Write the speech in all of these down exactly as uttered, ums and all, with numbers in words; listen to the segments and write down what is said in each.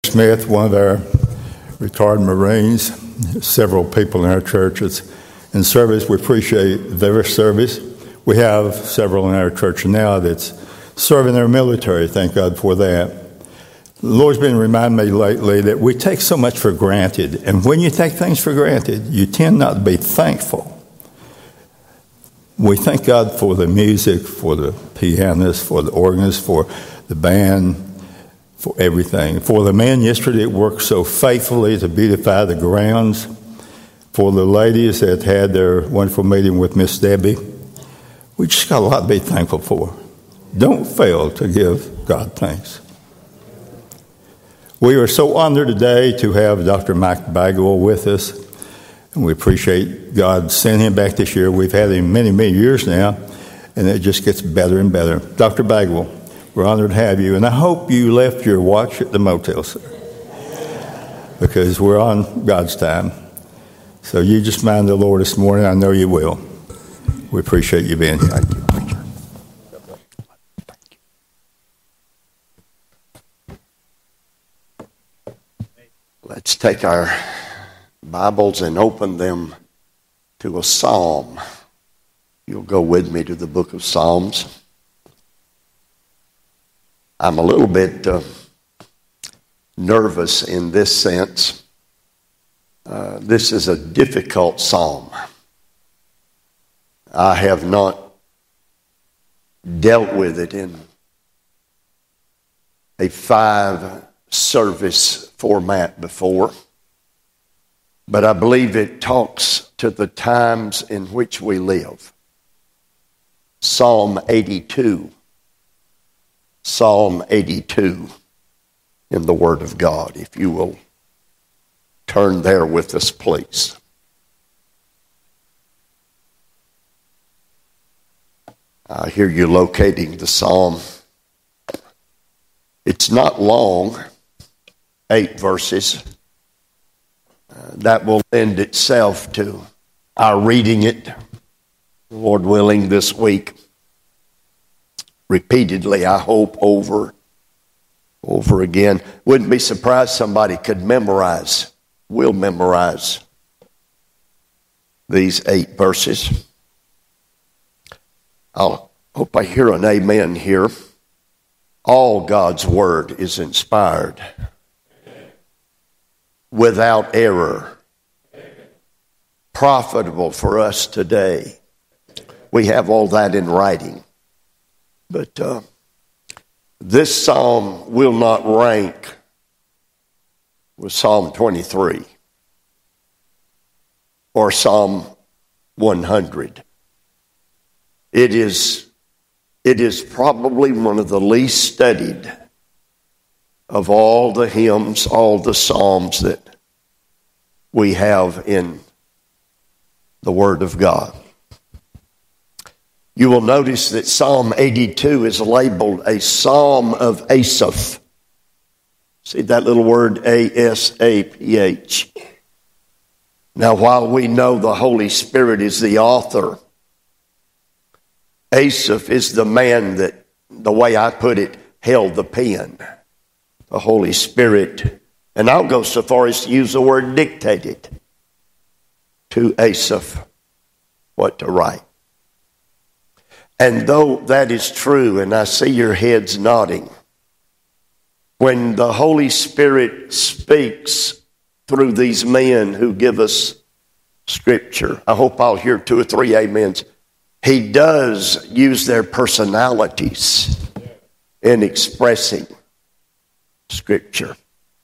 Smith, one of our retired Marines, several people in our churches in service. We appreciate their service. We have several in our church now that's serving their military. Thank God for that. The Lord's been reminding me lately that we take so much for granted. And when you take things for granted, you tend not to be thankful. We thank God for the music, for the pianist, for the organist, for the band, for everything. For the men yesterday that worked so faithfully to beautify the grounds. For the ladies that had their wonderful meeting with Miss Debbie. We just got a lot to be thankful for. Don't fail to give God thanks. We are so honored today to have Doctor Mike Bagwell with us. And we appreciate God sending him back this year. We've had him many, many years now. And it just gets better and better. Doctor Bagwell, we're honored to have you. And I hope you left your watch at the motel, sir. Because we're on God's time. So you just mind the Lord this morning. I know you will. We appreciate you being here. Thank you, preacher. Let's take our Bibles and open them to a psalm. You'll go with me to the book of Psalms. I'm a little bit uh, nervous in this sense. Uh, this is a difficult psalm. I have not dealt with it in a five-service format before, but I believe it talks to the times in which we live. Psalm eighty-two. Psalm eighty-two in the Word of God. If you will turn there with us, please. I hear you locating the psalm. It's not long, eight verses. Uh, that will lend itself to our reading it, Lord willing, this week. Repeatedly, I hope, over, over again. Wouldn't be surprised somebody could memorize, will memorize these eight verses. I hope I hear an amen here. All God's word is inspired, without error, profitable for us today. We have all that in writing. But uh, this psalm will not rank with Psalm twenty-three or Psalm one hundred. It is, it is probably one of the least studied of all the hymns, all the psalms that we have in the Word of God. You will notice that Psalm eighty-two is labeled a Psalm of Asaph. See that little word, A S A P H. Now, while we know the Holy Spirit is the author, Asaph is the man that, the way I put it, held the pen. The Holy Spirit, and I'll go so far as to use the word dictated to Asaph what to write. And though that is true, and I see your heads nodding, when the Holy Spirit speaks through these men who give us Scripture, I hope I'll hear two or three amens. He does use their personalities in expressing Scripture.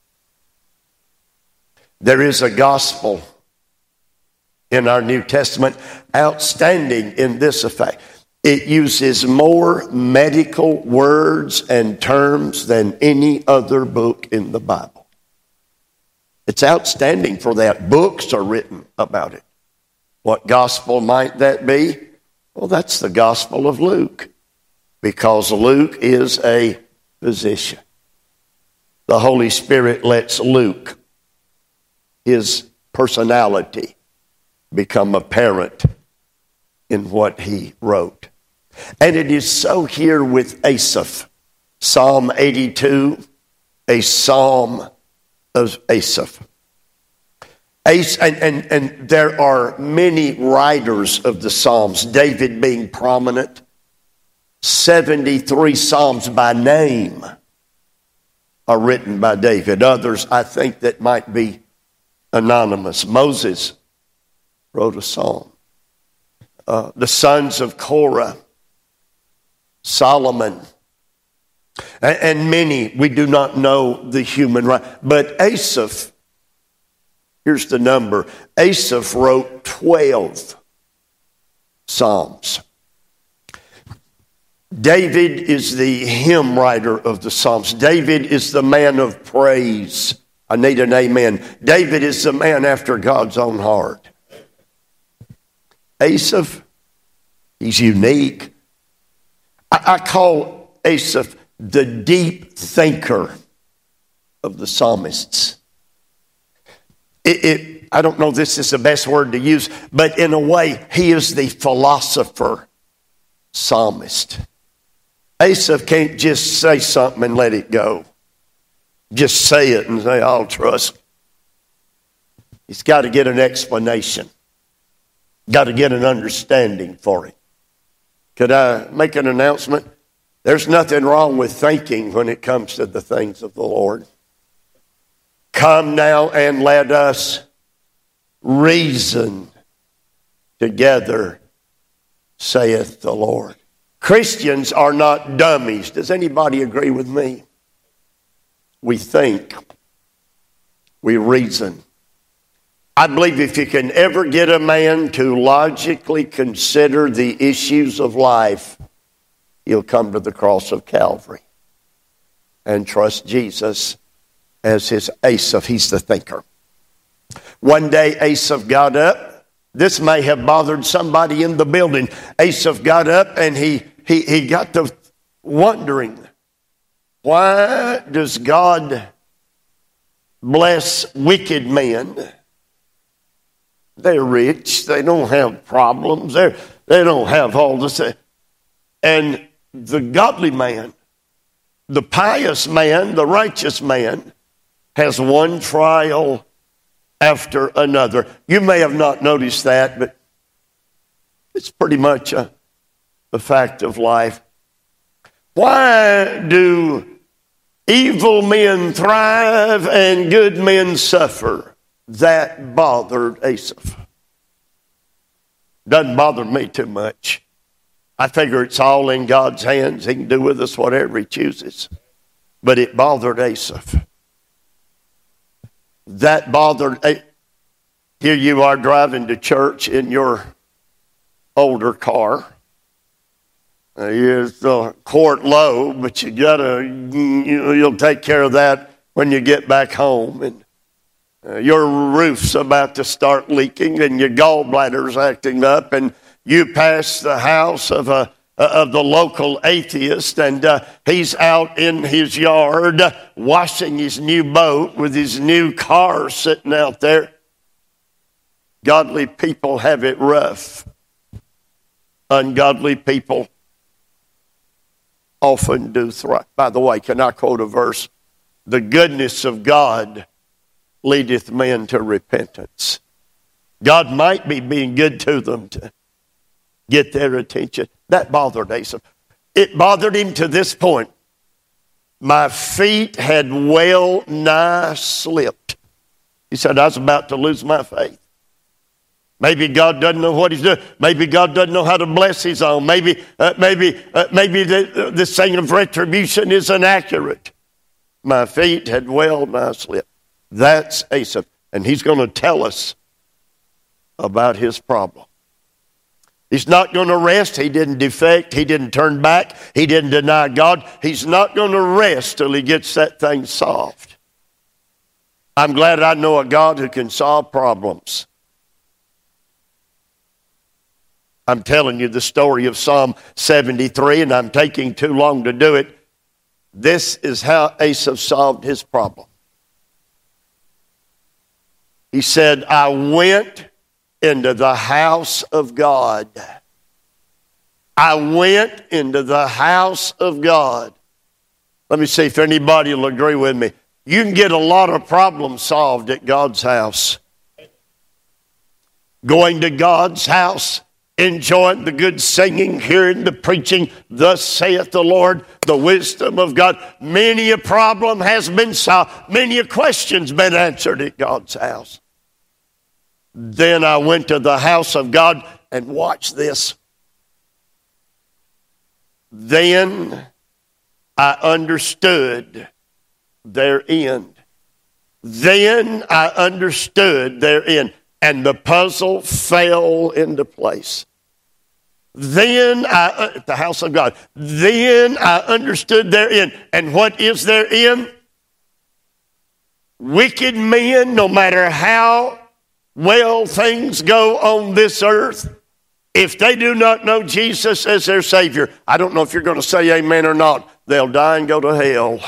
There is a gospel in our New Testament outstanding in this effect. It uses more medical words and terms than any other book in the Bible. It's outstanding for that. Books are written about it. What gospel might that be? Well, that's the Gospel of Luke, because Luke is a physician. The Holy Spirit lets Luke, his personality, become apparent in what he wrote. And it is so here with Asaph. Psalm eighty-two, a psalm of Asaph. As, and, and, and there are many writers of the Psalms, David being prominent. seventy-three Psalms by name are written by David. Others, I think, that might be anonymous. Moses wrote a psalm. Uh, the sons of Korah, Solomon, and, and many, we do not know the human right. But Asaph, here's the number. Asaph wrote twelve Psalms. David is the hymn writer of the Psalms. David is the man of praise. I need an amen. David is the man after God's own heart. Asaph, he's unique. I, I call Asaph the deep thinker of the psalmists. It, it, I don't know if this is the best word to use, but in a way, he is the philosopher psalmist. Asaph can't just say something and let it go. Just say it and say, I'll trust. He's got to get an explanation. Got to get an understanding for it. Could I make an announcement? There's nothing wrong with thinking when it comes to the things of the Lord. Come now and let us reason together, saith the Lord. Christians are not dummies. Does anybody agree with me? We think. We reason. I believe if you can ever get a man to logically consider the issues of life, he'll come to the cross of Calvary and trust Jesus as his Asaph. He's the thinker. One day Asaph got up. This may have bothered somebody in the building. Asaph got up and he, he, he got to wondering, why does God bless wicked men? They're rich. They don't have problems. They're, they don't have all this. And the godly man, the pious man, the righteous man, has one trial after another. You may have not noticed that, but it's pretty much a, a fact of life. Why do evil men thrive and good men suffer? That bothered Asaph. Doesn't bother me too much. I figure it's all in God's hands. He can do with us whatever he chooses. But it bothered Asaph. That bothered. Here you are driving to church in your older car. Uh, it's uh, quart low, but you gotta. You, you'll take care of that when you get back home. And uh, your roof's about to start leaking, and your gallbladder's acting up, and you pass the house of a of the local atheist, and uh, he's out in his yard washing his new boat with his new car sitting out there. Godly people have it rough. Ungodly people often do thrive. By the way, can I quote a verse? The goodness of God leadeth men to repentance. God might be being good to them to get their attention. That bothered Asaph. It bothered him to this point. My feet had well nigh slipped. He said, I was about to lose my faith. Maybe God doesn't know what he's doing. Maybe God doesn't know how to bless his own. Maybe uh, maybe, uh, maybe the, this thing of retribution is inaccurate. My feet had well nigh slipped. That's Asaph. And he's going to tell us about his problem. He's not going to rest. He didn't defect. He didn't turn back. He didn't deny God. He's not going to rest till he gets that thing solved. I'm glad I know a God who can solve problems. I'm telling you the story of Psalm seventy-three, and I'm taking too long to do it. This is how Asaph solved his problem. He said, I went into the house of God. I went into the house of God. Let me see if anybody will agree with me. You can get a lot of problems solved at God's house. Going to God's house, enjoying the good singing, hearing the preaching, thus saith the Lord, the wisdom of God. Many a problem has been solved. Many a question's been answered at God's house. Then I went to the house of God and watched this. Then I understood their end. Then I understood their end. And the puzzle fell into place. Then I, at the house of God, then I understood their end. And what is their end? Wicked men, no matter how well things go on this earth, if they do not know Jesus as their Savior, I don't know if you're going to say amen or not, they'll die and go to hell.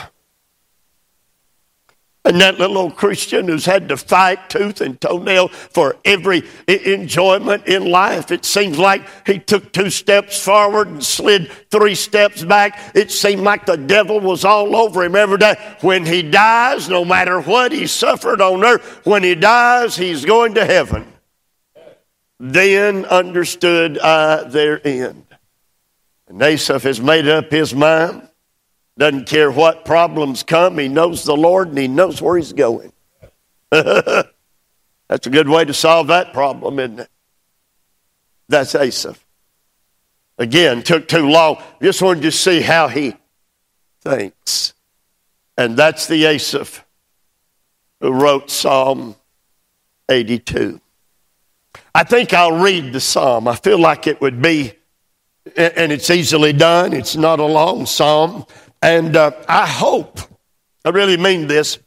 And that little old Christian who's had to fight tooth and toenail for every enjoyment in life, it seems like he took two steps forward and slid three steps back. It seemed like the devil was all over him every day. When he dies, no matter what he suffered on earth, when he dies, he's going to heaven. Then understood I their end. And Asaph has made up his mind. Doesn't care what problems come. He knows the Lord and he knows where he's going. That's a good way to solve that problem, isn't it? That's Asaph. Again, took too long. Just wanted to see how he thinks. And that's the Asaph who wrote Psalm eighty-two. I think I'll read the psalm. I feel like it would be, and it's easily done. It's not a long psalm. And uh, I hope, I really mean this,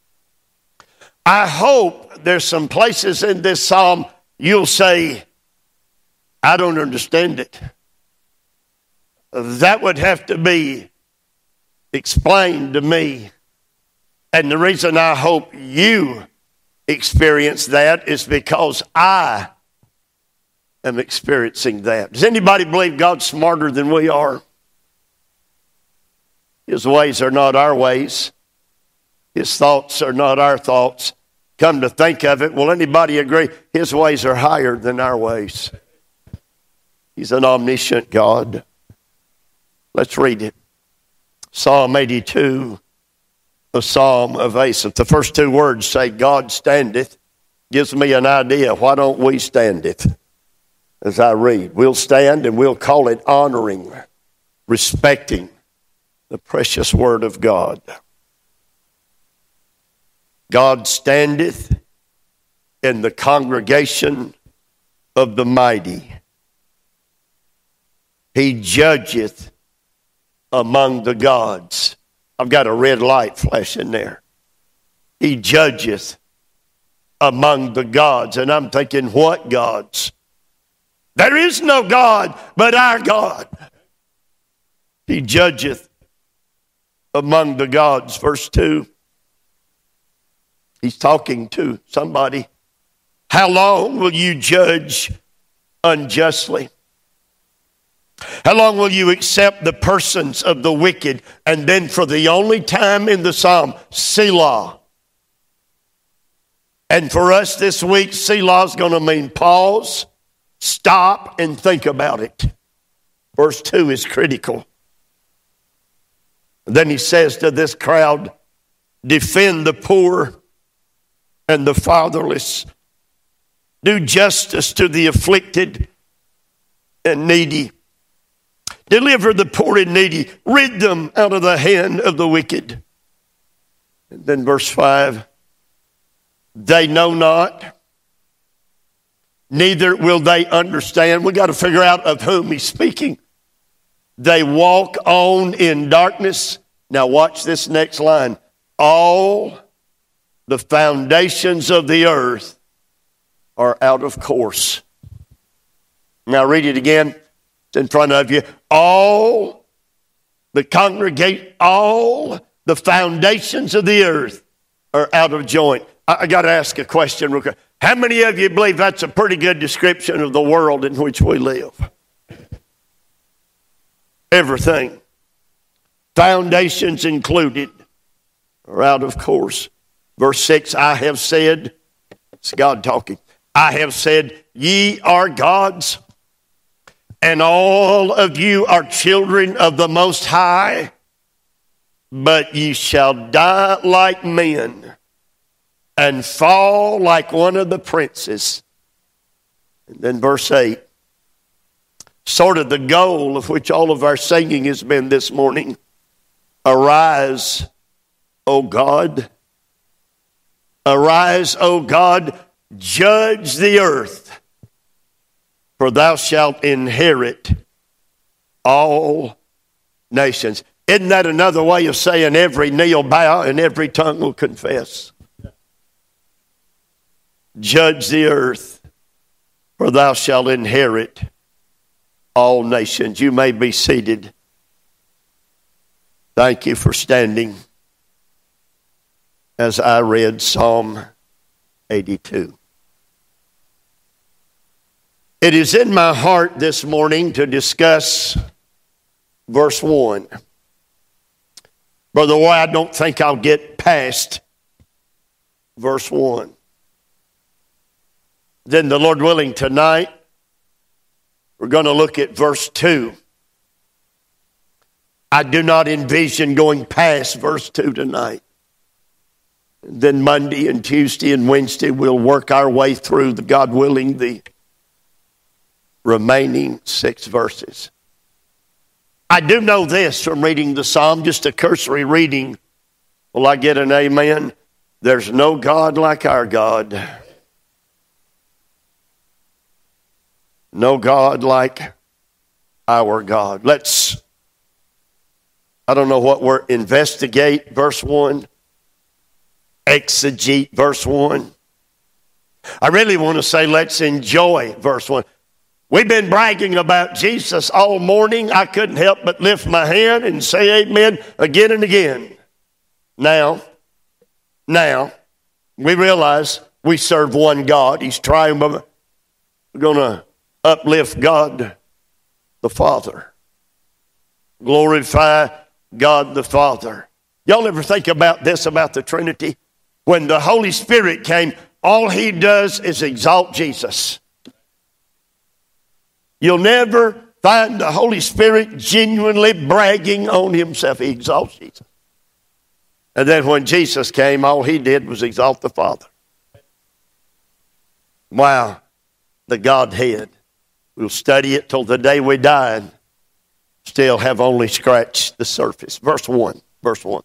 I hope there's some places in this psalm you'll say, I don't understand it. That would have to be explained to me. And the reason I hope you experience that is because I am experiencing that. Does anybody believe God's smarter than we are? His ways are not our ways. His thoughts are not our thoughts. Come to think of it, will anybody agree? His ways are higher than our ways. He's an omniscient God. Let's read it. Psalm eighty-two, the Psalm of Asaph. The first two words say, God standeth. Gives me an idea. Why don't we standeth? As I read, we'll stand and we'll call it honoring, respecting the precious word of God. God standeth in the congregation of the mighty. He judgeth among the gods. I've got a red light flashing there. He judgeth among the gods. And I'm thinking, what gods? There is no God but our God. He judgeth among the gods. Verse two. He's talking to somebody. How long will you judge unjustly? How long will you accept the persons of the wicked? And then for the only time in the psalm, Selah. And for us this week, Selah is going to mean pause, stop, and think about it. Verse two is critical. Then he says to this crowd, defend the poor and the fatherless. Do justice to the afflicted and needy. Deliver the poor and needy. Rid them out of the hand of the wicked. And then verse five. They know not, neither will they understand. We got to figure out of whom he's speaking. They walk on in darkness. Now watch this next line. All the foundations of the earth are out of course. Now read it again. It's in front of you. All the congregate, all the foundations of the earth are out of joint. I, I got to ask a question real quick. How many of you believe that's a pretty good description of the world in which we live? Everything. Foundations included. are out of course. Verse six, I have said, it's God talking, I have said, ye are gods, and all of you are children of the Most High, but ye shall die like men and fall like one of the princes. And then verse eight, sort of the goal of which all of our singing has been this morning. Arise, O God. Arise, O God, judge the earth, for thou shalt inherit all nations. Isn't that another way of saying every knee will bow and every tongue will confess? Judge the earth, for thou shalt inherit all nations. You may be seated. Thank you for standing as I read Psalm eighty-two. It is in my heart this morning to discuss verse one. Brother Roy, I don't think I'll get past verse one. Then the Lord willing tonight, we're going to look at verse two. I do not envision going past verse two tonight. Then Monday and Tuesday and Wednesday we'll work our way through, the God willing, the remaining six verses. I do know this from reading the Psalm, just a cursory reading. Will I get an amen? There's no God like our God. No God like our God. Let's, I don't know what we're, investigate verse one. Exegete verse one. I really want to say let's enjoy verse one. We've been bragging about Jesus all morning. I couldn't help but lift my hand and say amen again and again. Now, now, we realize we serve one God. He's triumphant. We're going to uplift God the Father. Glorify God the Father. Y'all ever think about this, about the Trinity? When the Holy Spirit came, all he does is exalt Jesus. You'll never find the Holy Spirit genuinely bragging on himself. He exalts Jesus. And then when Jesus came, all he did was exalt the Father. Wow, the Godhead. We'll study it till the day we die and still have only scratched the surface. Verse one, verse one.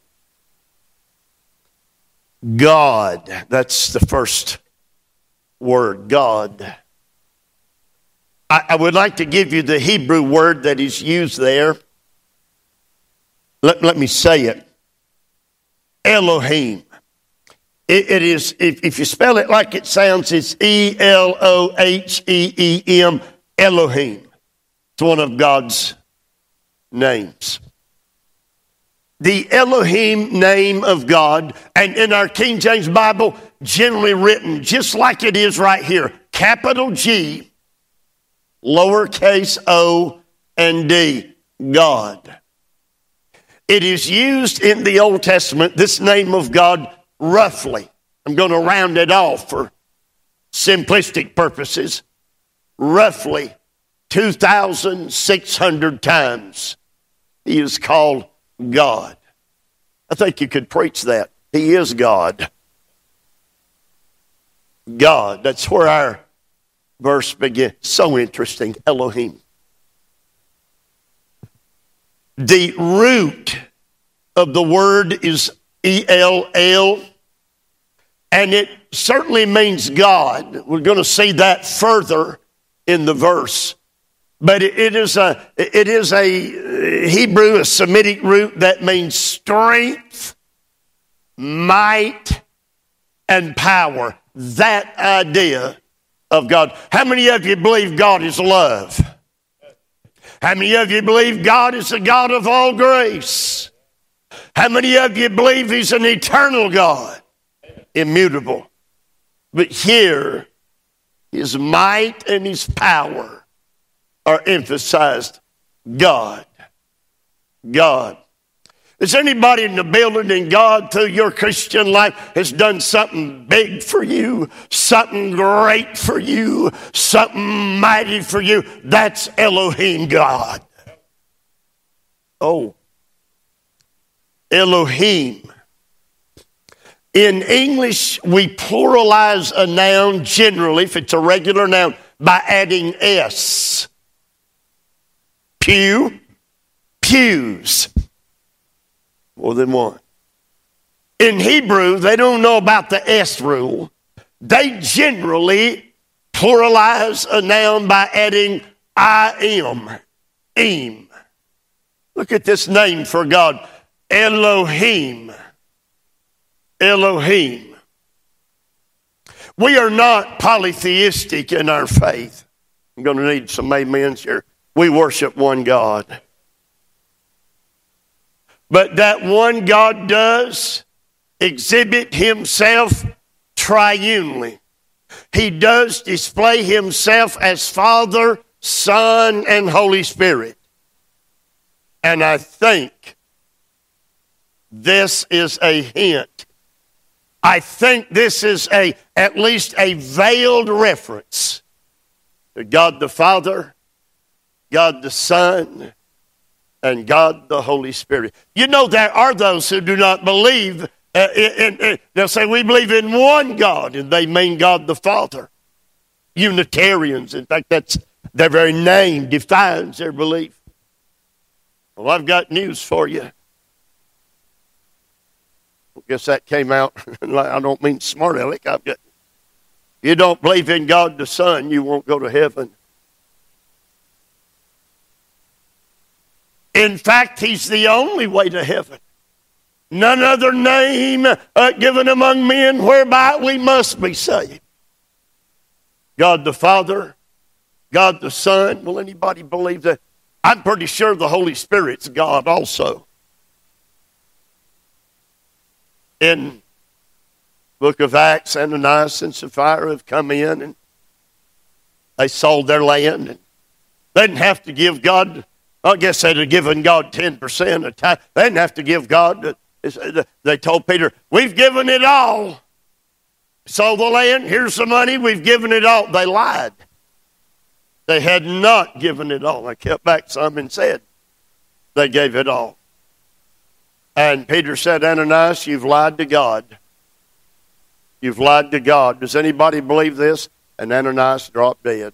God, that's the first word, God. I, I would like to give you the Hebrew word that is used there. Let, let me say it. Elohim. It, it is, if, if you spell it like it sounds, it's E L O H E E M, Elohim. It's one of God's names. The Elohim name of God, and in our King James Bible, generally written just like it is right here, capital G, lowercase o, and D, God. It is used in the Old Testament, this name of God, roughly. I'm going to round it off for simplistic purposes. Roughly two thousand six hundred times he is called God. I think you could preach that. He is God. God. That's where our verse begins. So interesting. Elohim. The root of the word is E L L, and it certainly means God. We're going to see that further in the verse. But it is a it is a Hebrew, a Semitic root that means strength, might, and power. That idea of God. How many of you believe God is love? How many of you believe God is the God of all grace? How many of you believe he's an eternal God? Immutable. But here, his might and his power are emphasized. God. God. Is anybody in the building and God through your Christian life has done something big for you, something great for you, something mighty for you? That's Elohim God. Oh, Elohim. In English, we pluralize a noun generally, if it's a regular noun, by adding S. Pew, pews. More than one. In Hebrew, they don't know about the S rule. They generally pluralize a noun by adding I am, im. Look at this name for God, Elohim. Elohim. We are not polytheistic in our faith. I'm going to need some amens here. We worship one God. But that one God does exhibit himself triunely. He does display himself as Father, Son, and Holy Spirit. And I think this is a hint. I think this is a at least a veiled reference to God the Father, God the Son, and God the Holy Spirit. You know, there are those who do not believe, uh, in, in, they'll say, we believe in one God, and they mean God the Father. Unitarians, in fact, that's their very name defines their belief. Well, I've got news for you. I guess that came out, I don't mean smart aleck. I've got, you don't believe in God the Son, you won't go to heaven. In fact, he's the only way to heaven. None other name uh, given among men whereby we must be saved. God the Father, God the Son. Will anybody believe that? I'm pretty sure the Holy Spirit's God also. In the book of Acts, Ananias and Sapphira have come in and they sold their land. And they didn't have to give God, I guess they'd have given God ten percent of time. They didn't have to give God, they told Peter, we've given it all. Sold the land, here's the money, we've given it all. They lied. They had not given it all. They kept back some and said they gave it all. And Peter said, Ananias, you've lied to God. You've lied to God. Does anybody believe this? And Ananias dropped dead.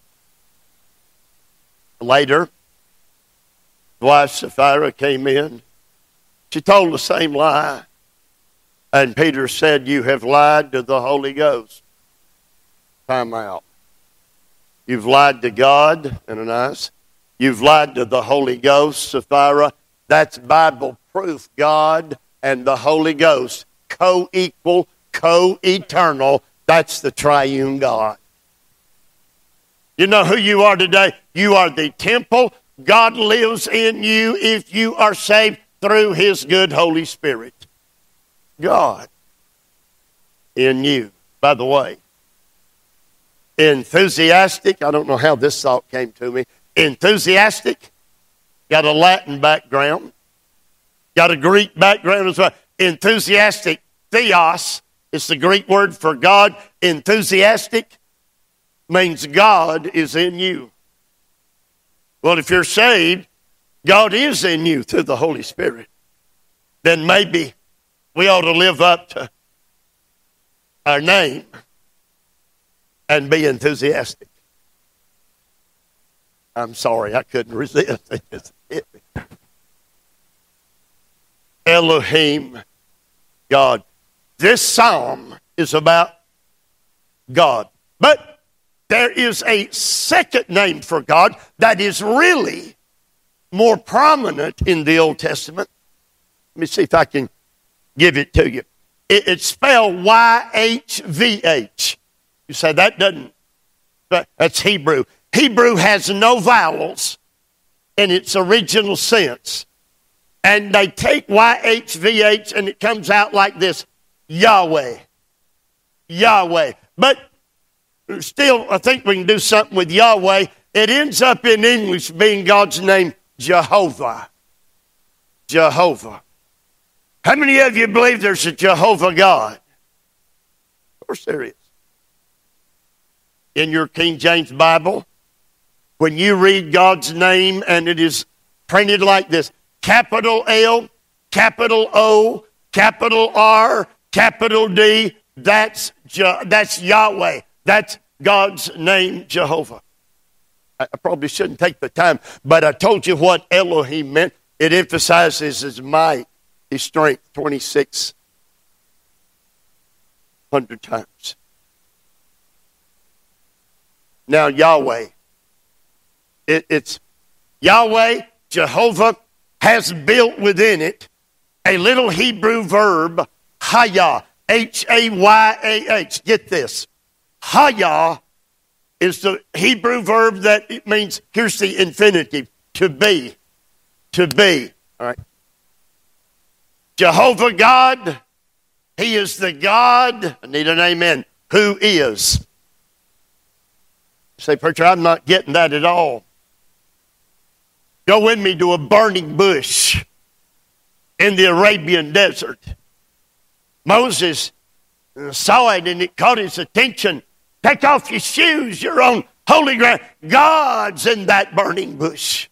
Later, his wife Sapphira came in. She told the same lie. And Peter said, you have lied to the Holy Ghost. Time out. You've lied to God, Ananias. You've lied to the Holy Ghost, Sapphira. That's Bible proof. God and the Holy Ghost, co-equal, co-eternal. That's the triune God. You know who you are today? You are the temple. God lives in you if you are saved through his good Holy Spirit. God in you. By the way, enthusiastic, I don't know how this thought came to me. Enthusiastic, got a Latin background, got a Greek background as well. Enthusiastic, theos, is the Greek word for God. Enthusiastic means God is in you. Well, if you're saved, God is in you through the Holy Spirit. Then maybe we ought to live up to our name and be enthusiastic. I'm sorry, I couldn't resist. It just hit me. Elohim, God. This psalm is about God. But there is a second name for God that is really more prominent in the Old Testament. Let me see if I can give it to you. It, it's spelled Y H V H. You say that doesn't, but that's Hebrew. Hebrew has no vowels in its original sense. And they take Y H V H and it comes out like this, Yahweh. Yahweh. But still, I think we can do something with Yahweh. It ends up in English being God's name, Jehovah. Jehovah. How many of you believe there's a Jehovah God? Of course there is. In your King James Bible, when you read God's name and it is printed like this, capital L, capital O, capital R, capital D, that's, Je- that's Yahweh. That's God's name, Jehovah. I probably shouldn't take the time, but I told you what Elohim meant. It emphasizes his might, his strength, twenty-six hundred times. Now, Yahweh. It, it's Yahweh, Jehovah, has built within it a little Hebrew verb, Hayah, H A Y A H. Get this. Hayah is the Hebrew verb that it means, here's the infinitive, to be. To be. All right. Jehovah God, he is the God, I need an amen, who is. You say, preacher, I'm not getting that at all. Go with me to a burning bush in the Arabian desert. Moses saw it and it caught his attention. Take off your shoes, you're on holy ground. God's in that burning bush.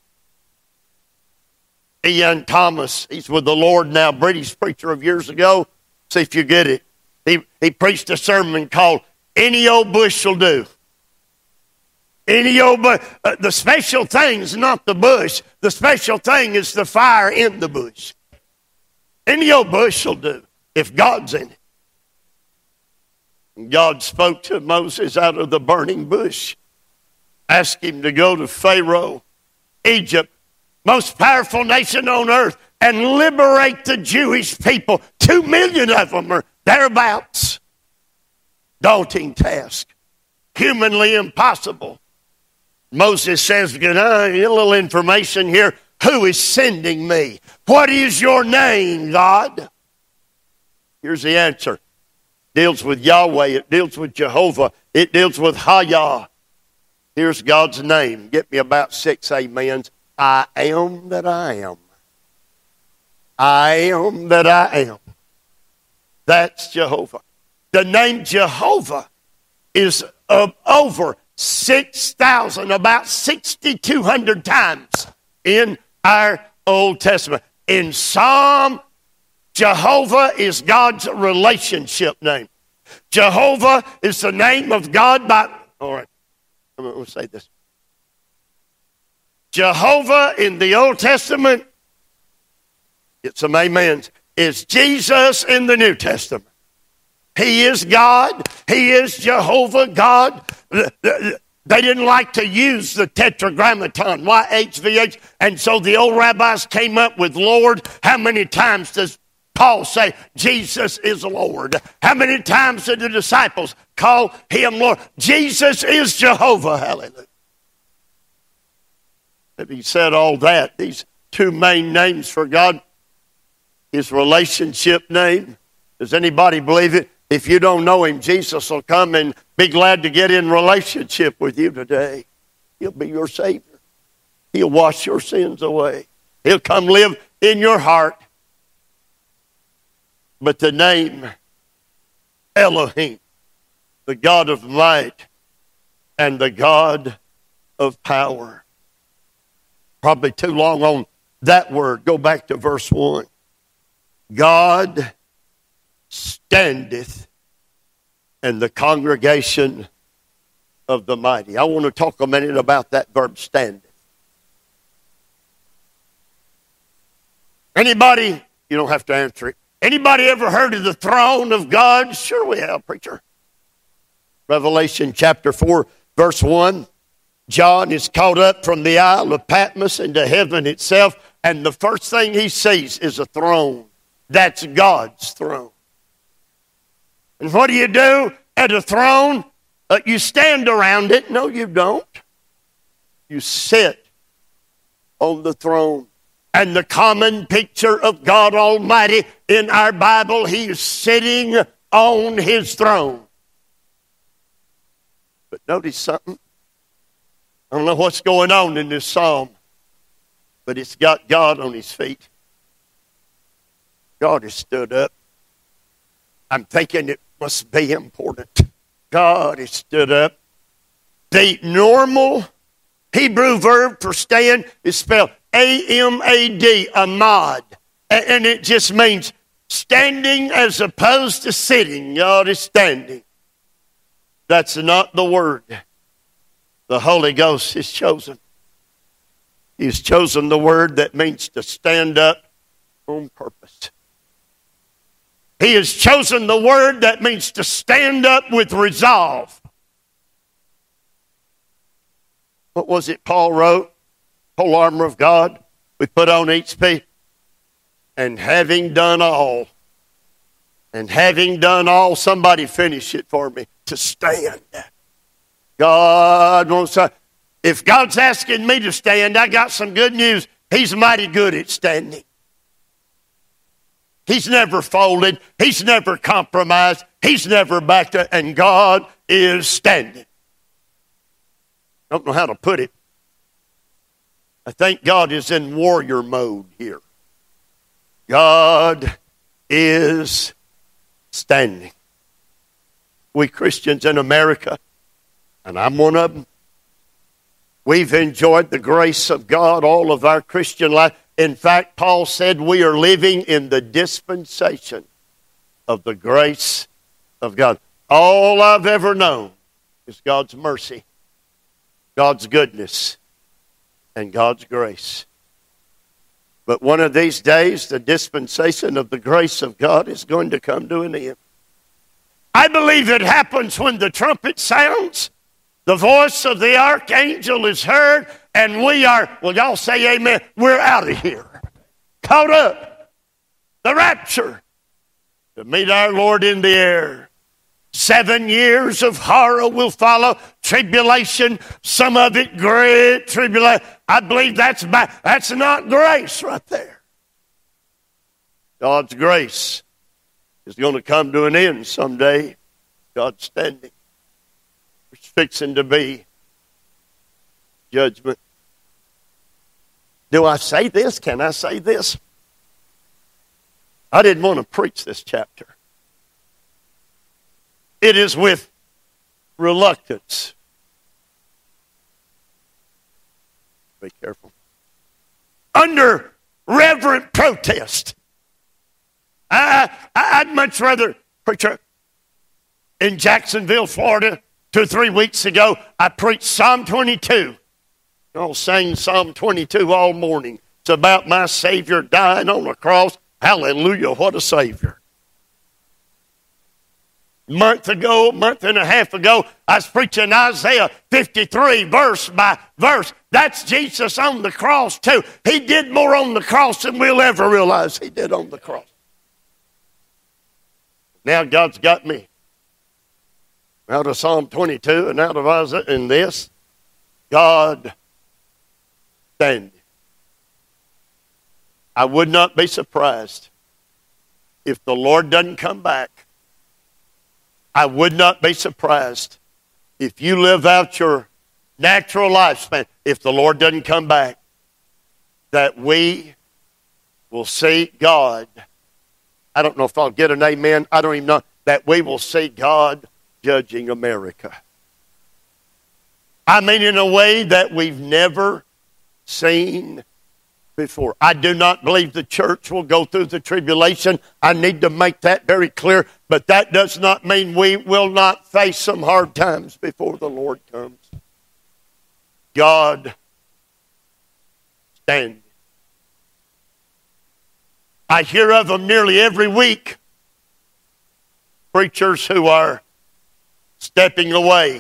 Ian Thomas, he's with the Lord now, British preacher of years ago. See if you get it. He, he preached a sermon called Any Old Bush Will Do. Any old bush. Uh, the special thing is not the bush. The special thing is the fire in the bush. Any old bush will do if God's in it. And God spoke to Moses out of the burning bush. Asked him to go to Pharaoh, Egypt, most powerful nation on earth, and liberate the Jewish people. Two million of them are thereabouts. Daunting task. Humanly impossible. Moses says, get a little information here. Who is sending me? What is your name, God? Here's the answer. It deals with Yahweh. It deals with Jehovah. It deals with Hayah. Here's God's name. Get me about six amens. I am that I am. I am that I am. That's Jehovah. The name Jehovah is of over six thousand, about six thousand two hundred times in our Old Testament. In Psalm, Jehovah is God's relationship name. Jehovah is the name of God by... All right, I'm going to say this. Jehovah in the Old Testament, get some amens, is Jesus in the New Testament. He is God. He is Jehovah God. They didn't like to use the tetragrammaton, Y H V H, and so the old rabbis came up with Lord. How many times does Paul say Jesus is Lord? How many times did the disciples call him Lord? Jesus is Jehovah. Hallelujah. Having said all that, these two main names for God, his relationship name, does anybody believe it? If you don't know him, Jesus will come and be glad to get in relationship with you today. He'll be your Savior. He'll wash your sins away. He'll come live in your heart. But the name Elohim, the God of might and the God of power. Probably too long on that word. Go back to verse one. God standeth in the congregation of the mighty. I want to talk a minute about that verb standeth. Anybody, you don't have to answer it. Anybody ever heard of the throne of God? Sure we have, preacher. Revelation chapter four, verse one. John is caught up from the Isle of Patmos into heaven itself, and the first thing he sees is a throne. That's God's throne. And what do you do at a throne? Uh, you stand around it. No, you don't. You sit on the throne. And the common picture of God Almighty in our Bible, he is sitting on his throne. But notice something. I don't know what's going on in this psalm, but it's got God on his feet. God has stood up. I'm thinking it must be important. God has stood up. The normal Hebrew verb for stand is spelled A M A D, amad. And it just means standing as opposed to sitting. God is standing. That's not the word the Holy Ghost has chosen. He's chosen the word that means to stand up on purpose. He has chosen the word that means to stand up with resolve. What was it Paul wrote? Whole armor of God we put on each piece. And having done all, and having done all, somebody finish it for me, to stand. God wants to, if God's asking me to stand, I got some good news. He's mighty good at standing. He's never folded. He's never compromised. He's never backed up. And God is standing. I don't know how to put it. I think God is in warrior mode here. God is standing. We Christians in America, and I'm one of them, we've enjoyed the grace of God all of our Christian life. In fact, Paul said we are living in the dispensation of the grace of God. All I've ever known is God's mercy, God's goodness, and God's grace. But one of these days, the dispensation of the grace of God is going to come to an end. I believe it happens when the trumpet sounds, the voice of the archangel is heard, and we are, well, y'all say amen, we're out of here. Caught up. The rapture. To meet our Lord in the air. Seven years of horror will follow. Tribulation. Some of it great tribulation. I believe that's bad. That's not grace right there. God's grace is going to come to an end someday. God's standing. There's fixing to be judgment. Do I say this? Can I say this? I didn't want to preach this chapter. It is with reluctance. Be careful. Under reverent protest. I, I, I'd much rather preach in Jacksonville, Florida, two or three weeks ago. I preached Psalm twenty-two. I'll sing Psalm twenty-two all morning. It's about my Savior dying on the cross. Hallelujah, what a Savior. A month ago, a month and a half ago, I was preaching Isaiah fifty-three, verse by verse. That's Jesus on the cross too. He did more on the cross than we'll ever realize he did on the cross. Now God's got me out of Psalm twenty-two and out of Isaiah and this. God standing. I would not be surprised if the Lord doesn't come back. I would not be surprised if you live out your natural lifespan, if the Lord doesn't come back, that we will see God. I don't know if I'll get an amen. I don't even know. That we will see God judging America. I mean, in a way that we've never seen before. I do not believe the church will go through the tribulation. I need to make that very clear. But that does not mean we will not face some hard times before the Lord comes. God standing. I hear of them nearly every week. Preachers who are stepping away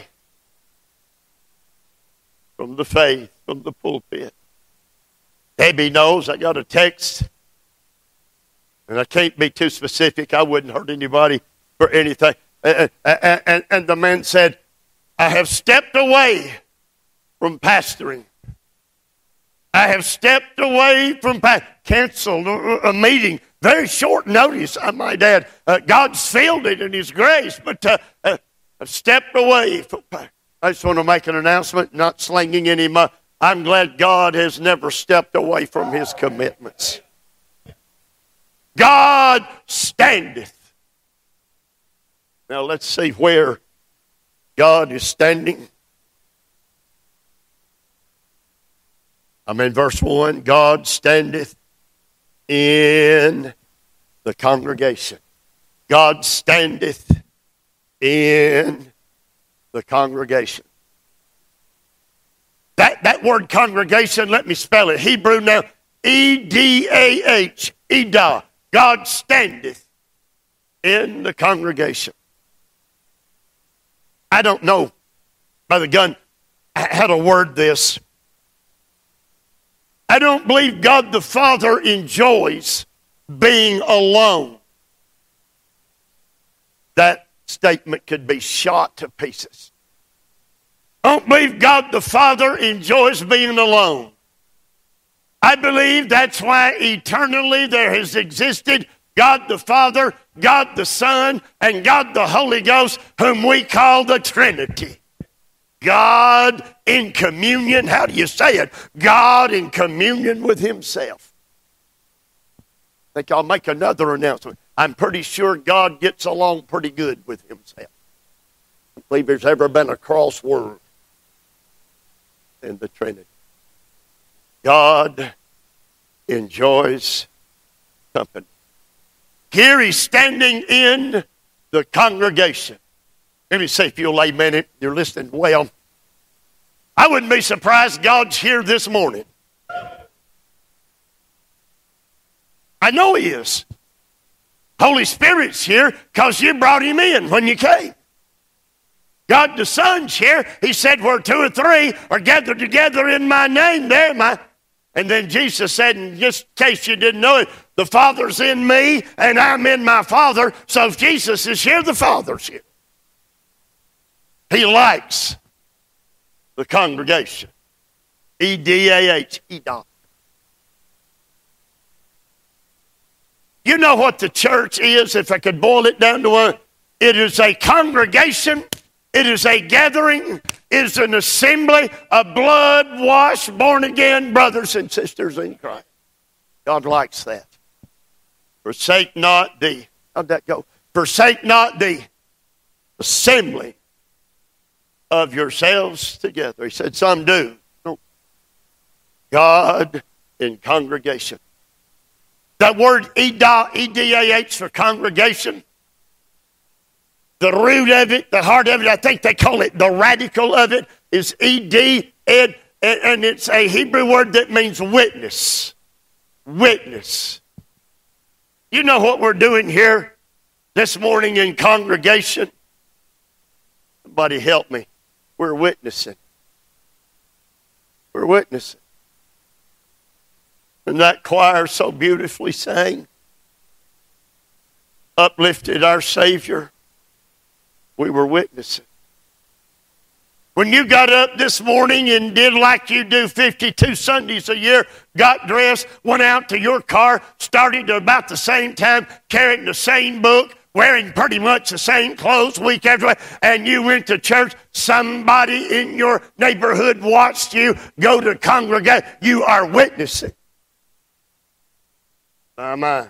from the faith, from the pulpit. Debbie knows I got a text, and I can't be too specific. I wouldn't hurt anybody for anything. And, and, and the man said, I have stepped away from pastoring. I have stepped away from pastoring. Canceled a, a meeting. Very short notice, I might add. Uh, God's filled it in His grace, but uh, uh, I've stepped away from pastoring. I just want to make an announcement, not slinging any money. I'm glad God has never stepped away from His commitments. God standeth. Now let's see where God is standing. I'm in verse one. God standeth in the congregation. God standeth in the congregation. That, that word congregation, let me spell it. Hebrew now, E D A H, Edah. God standeth in the congregation. I don't know, Brother Gunn, how to word this. I don't believe God the Father enjoys being alone. That statement could be shot to pieces. I don't believe God the Father enjoys being alone. I believe that's why eternally there has existed God the Father, God the Son, and God the Holy Ghost, whom we call the Trinity. God in communion, how do you say it? God in communion with himself. I think I'll make another announcement. I'm pretty sure God gets along pretty good with himself. I don't believe there's ever been a cross word in the Trinity. God enjoys company. Here he's standing in the congregation. Let me say, if you'll amen it, you're listening well. I wouldn't be surprised God's here this morning. I know he is. Holy Spirit's here because you brought him in when you came. God the Son's here. He said, where two or three are gathered together in my name, there am I. And then Jesus said, in just in case you didn't know it, the Father's in me and I'm in my Father. So if Jesus is here, the Father's here. He likes the congregation. E D A H, Edah. You know what the church is, if I could boil it down to one? It is a congregation. It is a gathering. It is an assembly of blood-washed, born-again brothers and sisters in Christ. God likes that. Forsake not the, how'd that go? Forsake not the assembly of yourselves together. He said, some do. No. God in congregation. That word Edah, E D A H for congregation, the root of it, the heart of it, I think they call it the radical of it, is E D, ed, and it's a Hebrew word that means witness. Witness. You know what we're doing here this morning in congregation? Somebody help me. We're witnessing. We're witnessing. And that choir so beautifully sang, uplifted our Savior. We were witnessing. When you got up this morning and did like you do fifty-two Sundays a year, got dressed, went out to your car, started at about the same time, carrying the same book, wearing pretty much the same clothes week after week, and you went to church, somebody in your neighborhood watched you go to congregate. You are witnessing. My, my.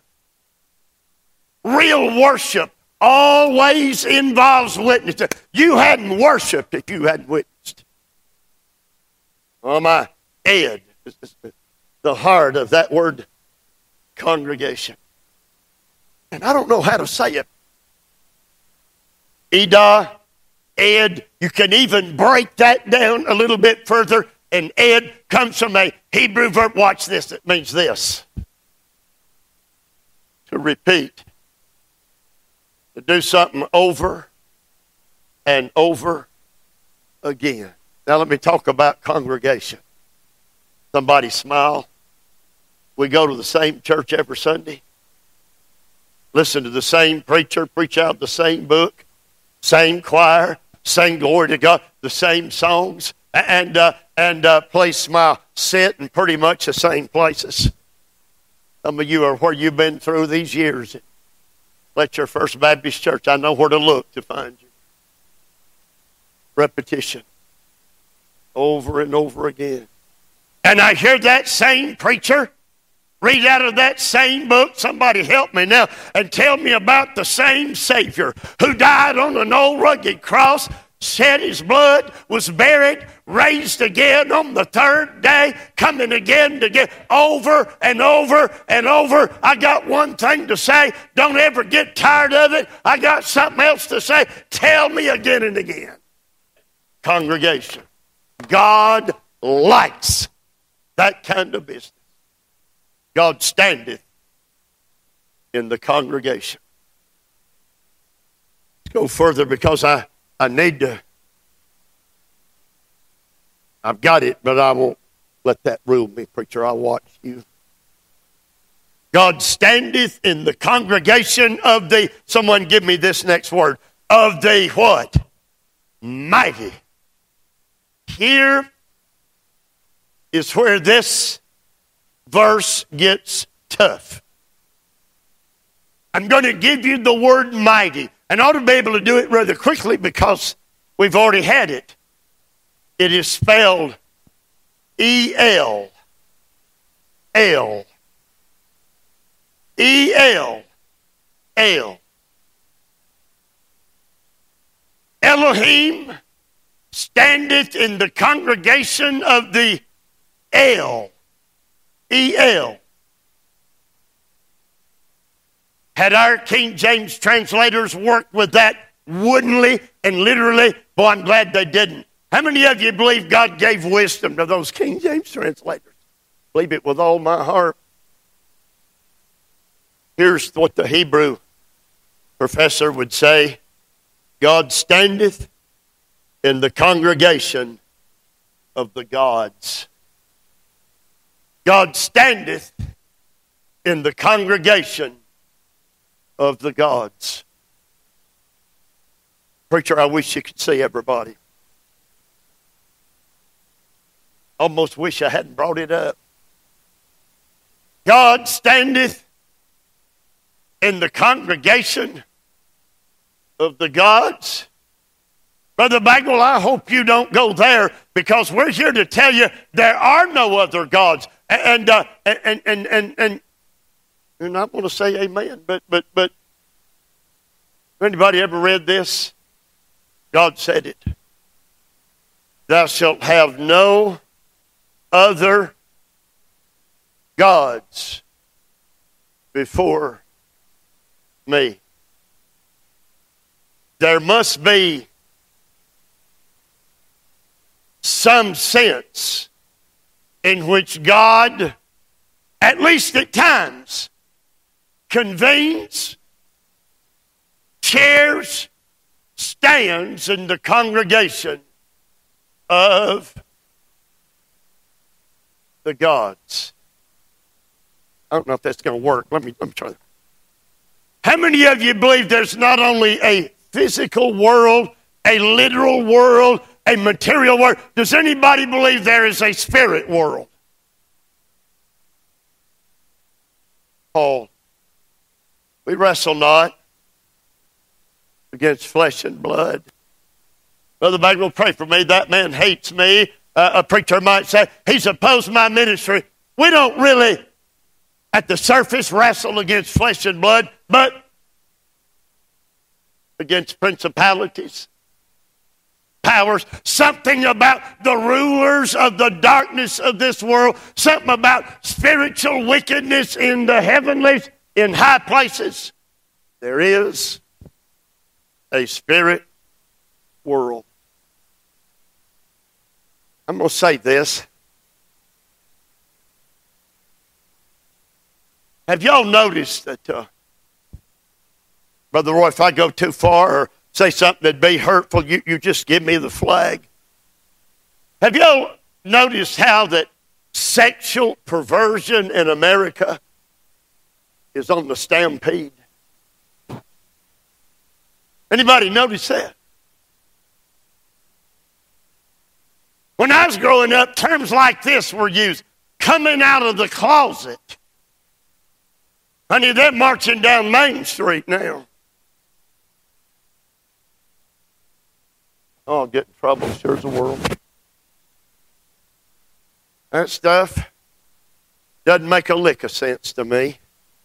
Real worship always involves witnessing. You hadn't worshiped if you hadn't witnessed. Oh my, Ed, the heart of that word, congregation. And I don't know how to say it. Edah, Ed, you can even break that down a little bit further. And Ed comes from a Hebrew verb. Watch this, it means this. To repeat. To do something over and over again. Now let me talk about congregation. Somebody smile. We go to the same church every Sunday. Listen to the same preacher, preach out the same book, same choir, sing glory to God, the same songs, and uh, and uh, play smile, sit in pretty much the same places. Some of you are where you've been through these years. Let your First Baptist Church, I know where to look to find you. Repetition. Over and over again. And I hear that same preacher read out of that same book. Somebody help me now and tell me about the same Savior who died on an old rugged cross, shed his blood, was buried, raised again on the third day, coming again to get over and over and over. I got one thing to say. Don't ever get tired of it. I got something else to say. Tell me again and again. Congregation, God likes that kind of business. God standeth in the congregation. Let's go further because I, I need to. I've got it, but I won't let that rule me, preacher. I'll watch you. God standeth in the congregation of the, someone give me this next word, of the what? Mighty. Here is where this verse gets tough. I'm going to give you the word mighty. And I ought to be able to do it rather quickly because we've already had it. It is spelled E L. L. E L. L. Elohim standeth in the congregation of the El. E L. Had our King James translators worked with that woodenly and literally, boy, I'm glad they didn't. How many of you believe God gave wisdom to those King James translators? Believe it with all my heart. Here's what the Hebrew professor would say. God standeth in the congregation of the gods. God standeth in the congregation of the gods. Preacher, I wish you could see everybody. Almost wish I hadn't brought it up. God standeth in the congregation of the gods. Brother Bagwell, I hope you don't go there because we're here to tell you there are no other gods. And uh, and and and and you're not going to say amen, but but but anybody ever read this? God said it. Thou shalt have no other gods before me. There must be some sense in which God, at least at times, convenes, chairs, stands in the congregation of the gods. I don't know if that's going to work. Let me, let me try that. How many of you believe there's not only a physical world, a literal world, a material world? Does anybody believe there is a spirit world? Paul, we wrestle not against flesh and blood. Brother Bagwell, pray for me. That man hates me. Uh, a preacher might say, he's opposed my ministry. We don't really, at the surface, wrestle against flesh and blood, but against principalities, powers, something about the rulers of the darkness of this world, something about spiritual wickedness in the heavenlies, in high places. There is a spirit world. I'm going to say this. Have y'all noticed that, uh, Brother Roy, if I go too far or say something that'd be hurtful, you, you just give me the flag? Have y'all noticed how that sexual perversion in America is on the stampede? Anybody notice that? When I was growing up, terms like this were used. Coming out of the closet. Honey, they're marching down Main Street now. Oh, I'll get in trouble. Sure's the world. That stuff Doesn't make a lick of sense to me.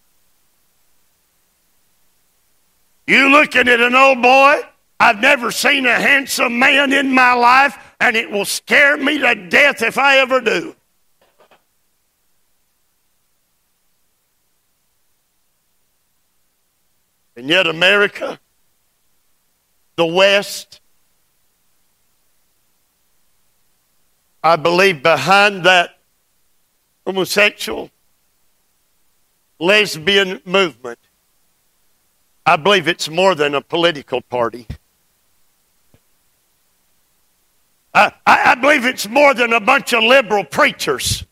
You looking at an old boy? I've never seen a handsome man in my life, and it will scare me to death if I ever do. And yet America, the West, I believe behind that homosexual, lesbian movement, I believe it's more than a political party. I, I, I believe it's more than a bunch of liberal preachers.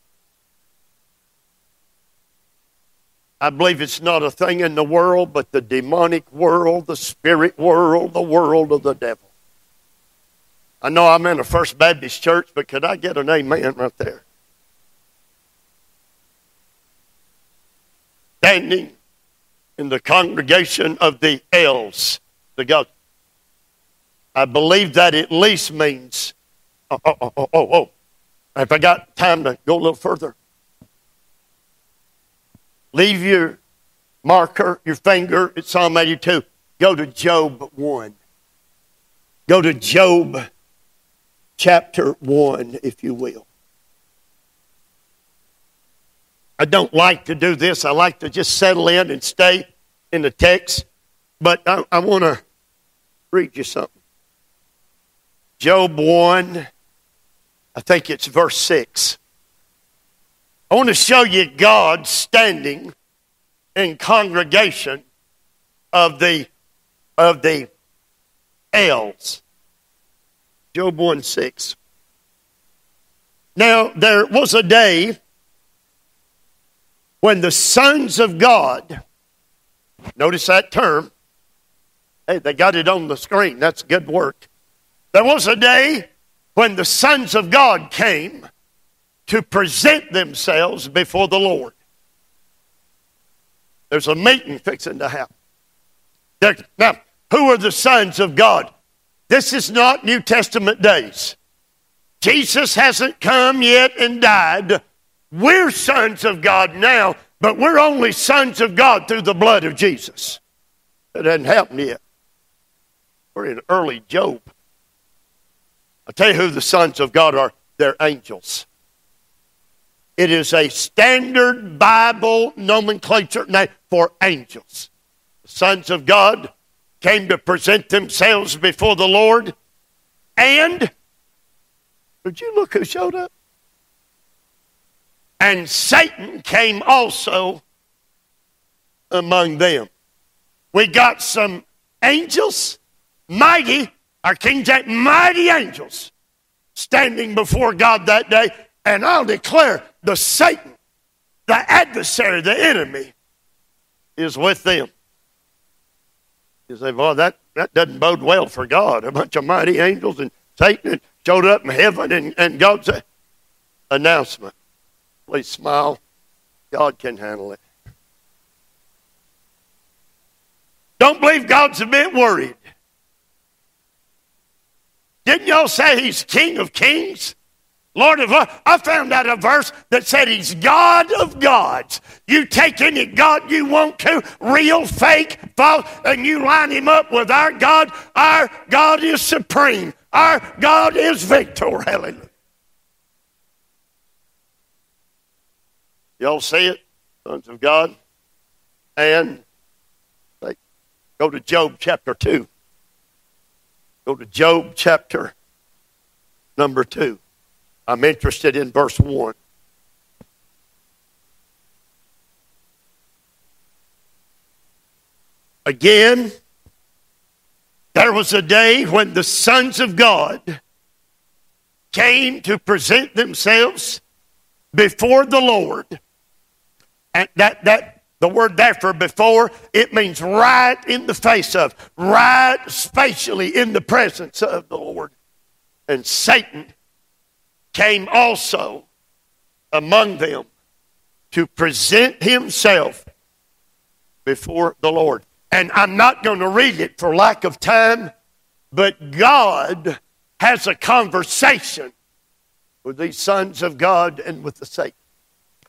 I believe it's not a thing in the world, but the demonic world, the spirit world, the world of the devil. I know I'm in a First Baptist church, but could I get an amen right there? Standing in the congregation of the elves, the God. I believe that at least means, oh, oh, oh, oh, oh, oh. If I got time to go a little further. Leave your marker, your finger at Psalm eighty-two. Go to Job one. Go to Job chapter one, if you will. I don't like to do this. I like to just settle in and stay in the text. But I, I want to read you something. Job one, I think it's verse six. I want to show you God standing in congregation of the of the elves. Job one six. Now there was a day when the sons of God, notice that term. Hey, they got it on the screen. That's good work. There was a day when the sons of God came to present themselves before the Lord. There's a meeting fixing to happen. There, now, who are the sons of God? This is not New Testament days. Jesus hasn't come yet and died. We're sons of God now, but we're only sons of God through the blood of Jesus. That hasn't happened yet. We're in early Job. I'll tell you who the sons of God are. They're angels. It is a standard Bible nomenclature name for angels. The sons of God came to present themselves before the Lord. And, did you look who showed up? And Satan came also among them. We got some angels, mighty, our King James, mighty angels, standing before God that day. And I'll declare the Satan, the adversary, the enemy, is with them. You say, well, that, that doesn't bode well for God. A bunch of mighty angels and Satan showed up in heaven, and, and God said, announcement. Please smile. God can handle it. Don't believe God's a bit worried. Didn't y'all say he's King of Kings? Lord of Lords. I found out a verse that said he's God of gods. You take any God you want to, real, fake, false, and you line him up with our God. Our God is supreme. Our God is victor. Hallelujah. Y'all see it, sons of God? And they go to Job chapter two. Go to Job chapter number two. I'm interested in verse one. Again, there was a day when the sons of God came to present themselves before the Lord. And that, that the word there for before, it means right in the face of, right spatially in the presence of the Lord. And Satan came also among them to present himself before the Lord. And I'm not going to read it for lack of time, but God has a conversation with these sons of God and with the Satan.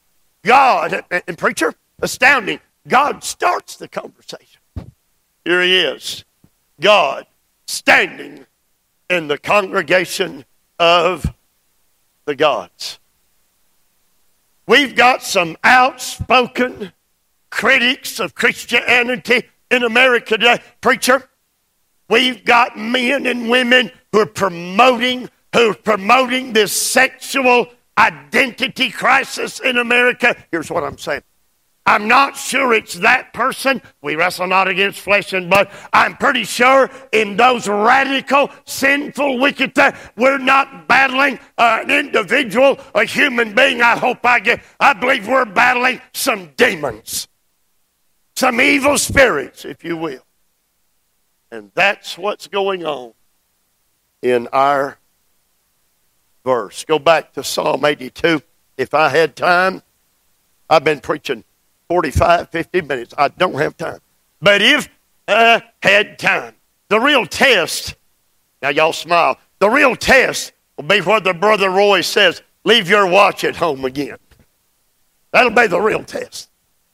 God, and preacher, astounding, God starts the conversation. Here he is, God standing in the congregation of the gods. We've got some outspoken critics of Christianity in America today. Preacher, we've got men and women who are promoting, who are promoting this sexual identity crisis in America. Here's what I'm saying. I'm not sure it's that person. We wrestle not against flesh and blood. I'm pretty sure in those radical, sinful, wicked things, we're not battling uh, an individual, a human being. I hope I get. I believe we're battling some demons, some evil spirits, if you will. And that's what's going on in our verse. Go back to Psalm eighty-two. If I had time, I've been preaching forty-five, fifty minutes. I don't have time. But if I had time, the real test, now y'all smile, the real test will be whether Brother Roy says, leave your watch at home again. That'll be the real test.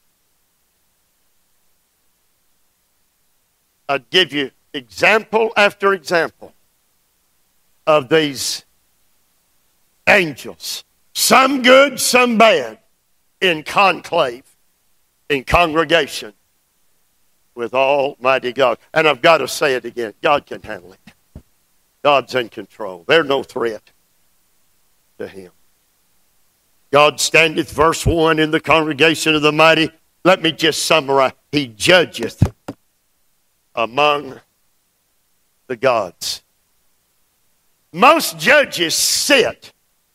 I'd give you example after example of these angels. Some good, some bad, in conclave, in congregation with Almighty God. And I've got to say it again. God can handle it. God's in control. There's no threat to him. God standeth, verse one, in the congregation of the mighty. Let me just summarize. He judgeth among the gods. Most judges sit.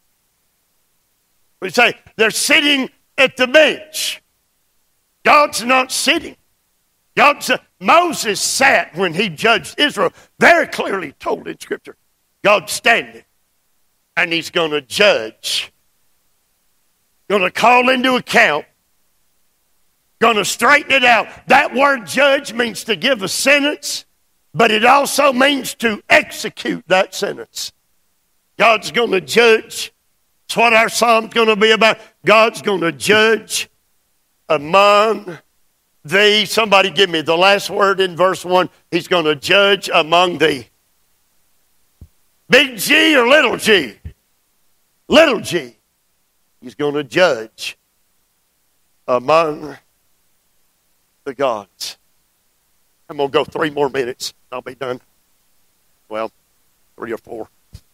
We say they're sitting at the bench. God's not sitting. God's, uh, Moses sat when he judged Israel. Very clearly told in Scripture. God's standing. And he's going to judge. Going to call into account. Going to straighten it out. That word judge means to give a sentence, but it also means to execute that sentence. God's going to judge. That's what our psalm's going to be about. God's going to judge among thee. Somebody give me the last word in verse one. He's going to judge among thee. Big G or little g? Little g. He's going to judge among the gods. I'm going to go three more minutes. I'll be done. Well, three or four.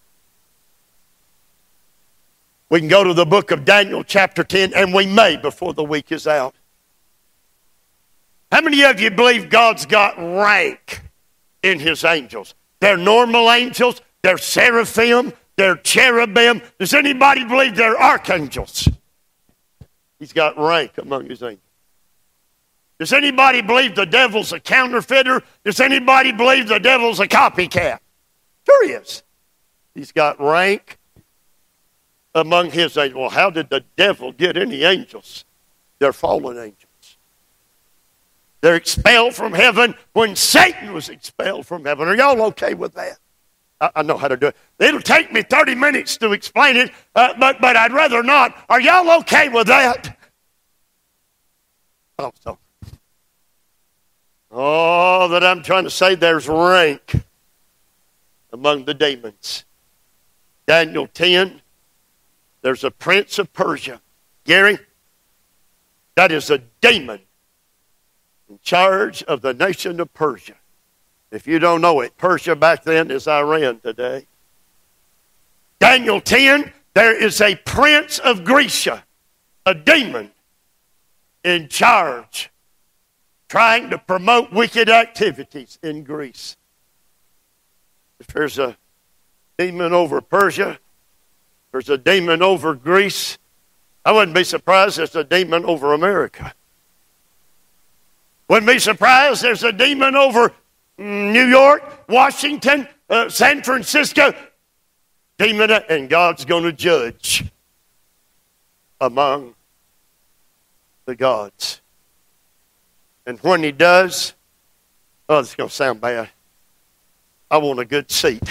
We can go to the book of Daniel chapter ten, and we may before the week is out. How many of you believe God's got rank in his angels? They're normal angels, they're seraphim, they're cherubim. Does anybody believe they're archangels? He's got rank among his angels. Does anybody believe the devil's a counterfeiter? Does anybody believe the devil's a copycat? Sure he is. He's got rank among his angels. Well, how did the devil get any angels? They're fallen angels. They're expelled from heaven when Satan was expelled from heaven. Are y'all okay with that? I, I know how to do it. It'll take me thirty minutes to explain it, uh, but, but I'd rather not. Are y'all okay with that? Oh, so. Oh, that I'm trying to say there's rank among the demons. Daniel ten, there's a prince of Persia. Gary, that is a demon in charge of the nation of Persia. If you don't know it, Persia back then is Iran today. Daniel ten, there is a prince of Grecia, a demon in charge, trying to promote wicked activities in Greece. If there's a demon over Persia, there's a demon over Greece, I wouldn't be surprised there's a demon over America. Wouldn't be surprised there's a demon over New York, Washington, uh, San Francisco. Demon, and God's going to judge among the gods. And when he does, oh, it's going to sound bad. I want a good seat.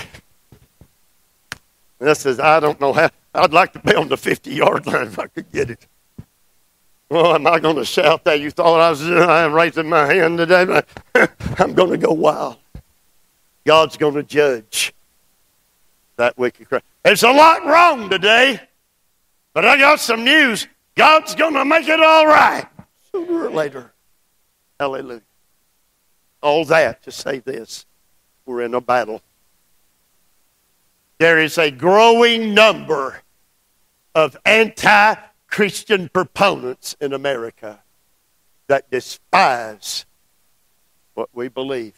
And that says, I don't know how. I'd like to be on the fifty-yard line if I could get it. Well, am I going to shout that? You thought I was uh, raising my hand today? But I'm going to go wild. God's going to judge that wicked crowd. There's a lot wrong today, but I got some news. God's going to make it all right sooner or later. Hallelujah. All that to say this. We're in a battle. There is a growing number of anti-Christian proponents in America that despise what we believe.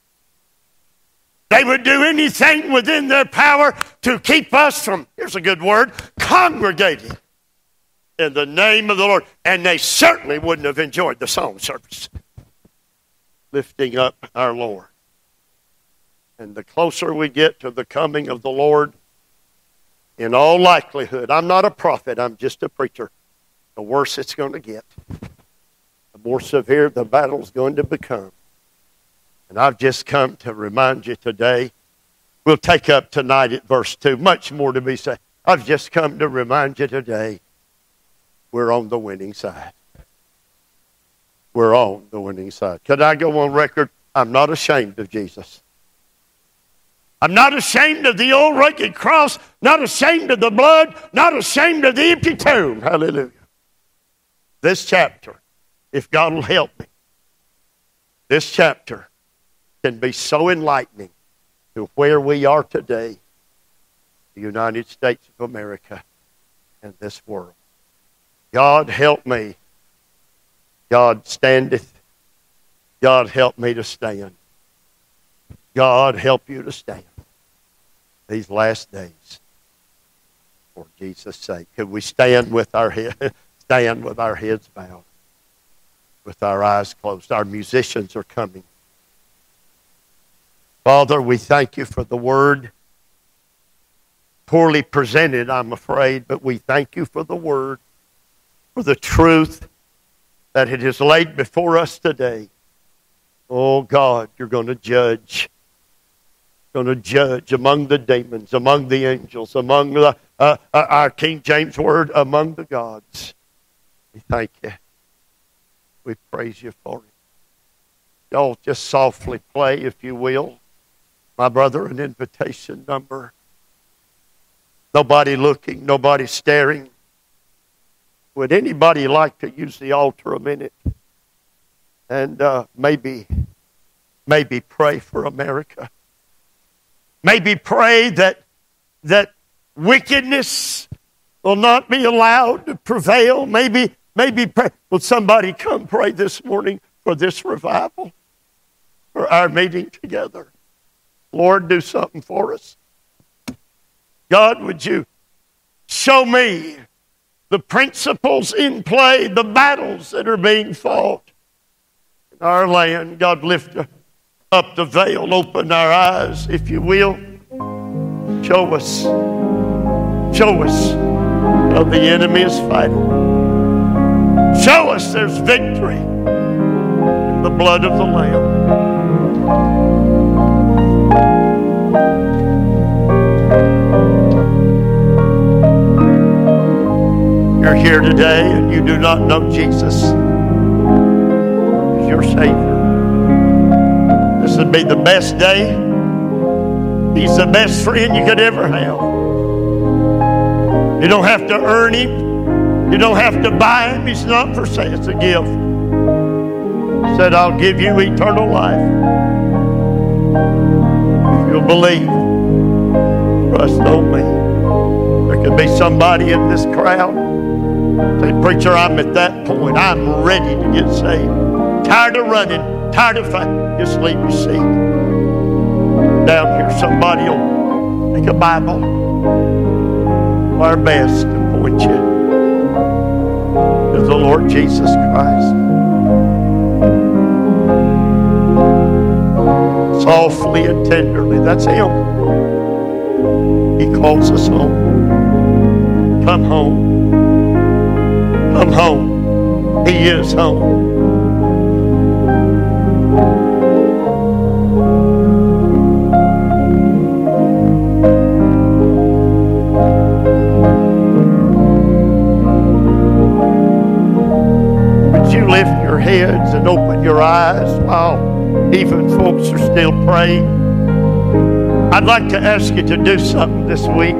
They would do anything within their power to keep us from, here's a good word, congregating in the name of the Lord. And they certainly wouldn't have enjoyed the song service, lifting up our Lord. And the closer we get to the coming of the Lord, in all likelihood, I'm not a prophet, I'm just a preacher, the worse it's going to get. The more severe the battle's going to become. And I've just come to remind you today, we'll take up tonight at verse two, much more to be said. I've just come to remind you today, we're on the winning side. We're on the winning side. Could I go on record? I'm not ashamed of Jesus. I'm not ashamed of the old rugged cross, not ashamed of the blood, not ashamed of the empty tomb. Hallelujah. This chapter, if God will help me, this chapter can be so enlightening to where we are today, the United States of America and this world. God help me. God standeth. God help me to stand. God help you to stand these last days for Jesus' sake. Could we stand with our head, stand with our heads bowed, with our eyes closed? Our musicians are coming. Father, we thank you for the word. Poorly presented, I'm afraid, but we thank you for the word, for the truth that it is laid before us today. Oh God, you're going to judge. You're going to judge among the demons, among the angels, among the, uh, uh, our King James word, among the gods. We thank you. We praise you for it. Y'all just softly play, if you will. My brother, an invitation number. Nobody looking, nobody staring. Would anybody like to use the altar a minute and uh, maybe, maybe pray for America? Maybe pray that that wickedness will not be allowed to prevail. Maybe, maybe pray. Will somebody come pray this morning for this revival, for our meeting together? Lord, do something for us. God, would you show me the principles in play, the battles that are being fought in our land. God, lift up the veil, open our eyes, if you will. Show us, show us how the enemy is fighting. Show us there's victory in the blood of the Lamb. You're here today and you do not know Jesus as your Savior. This would be the best day. He's the best friend you could ever have. You don't have to earn Him. You don't have to buy Him. He's not for sale. It's a gift. He said, I'll give you eternal life. If you'll believe, trust on me. There could be somebody in this crowd. Say, preacher, I'm at that point. I'm ready to get saved. Tired of running. Tired of fighting. Just leave your seat. Down here, somebody will take a Bible. Do our best to point you to the Lord Jesus Christ. Softly and tenderly. That's Him. He calls us home. Come home. Come home. He is home. your heads and open your eyes while even folks are still praying. I'd like to ask you to do something this week.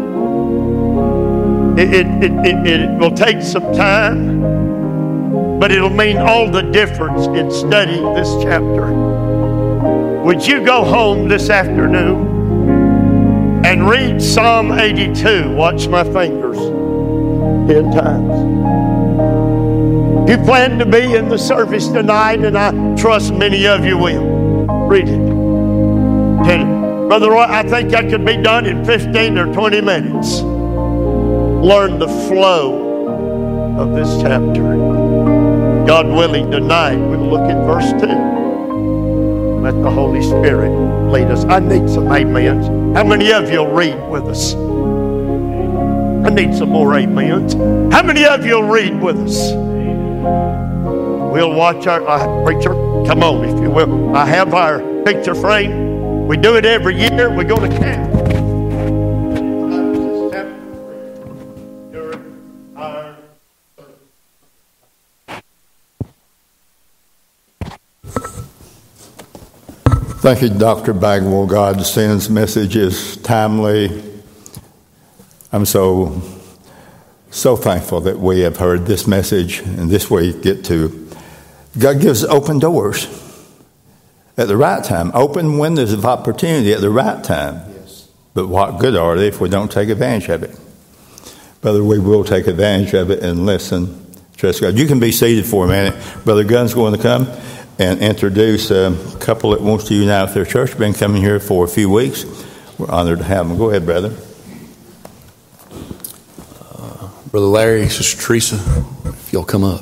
It, it, it, it, it will take some time, but it'll mean all the difference in studying this chapter. Would you go home this afternoon and read Psalm eighty-two? Watch my fingers. Ten times. You plan to be in the service tonight, and I trust many of you will. Read it. Tell you, Brother Roy, I think that could be done in fifteen or twenty minutes. Learn the flow of this chapter. God willing, tonight we'll look at verse two. Let the Holy Spirit lead us. I need some amens. How many of you will read with us? I need some more amens. How many of you will read with us? We'll watch our uh, preacher. Come on, if you will. I have our picture frame. We do it every year. We're going to camp. Thank you, Doctor Bagwell. God's sins message is timely. I'm so, so thankful that we have heard this message and this week get to. God gives open doors at the right time, open windows of opportunity at the right time. Yes. But what good are they if we don't take advantage of it? Brother, we will take advantage of it and listen. Trust God. You can be seated for a minute. Brother Gunn's going to come and introduce a couple that wants to unite with their church. Been coming here for a few weeks. We're honored to have them. Go ahead, brother. Uh, Brother Larry, Sister Teresa, if you'll come up.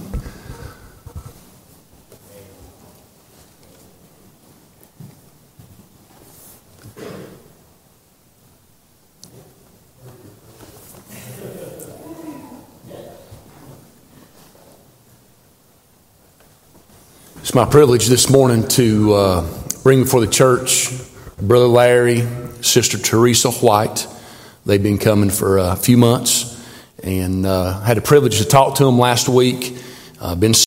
It's my privilege this morning to uh, bring before the church Brother Larry, Sister Teresa White. They've been coming for a few months, and uh, had the privilege to talk to them last week. Uh, been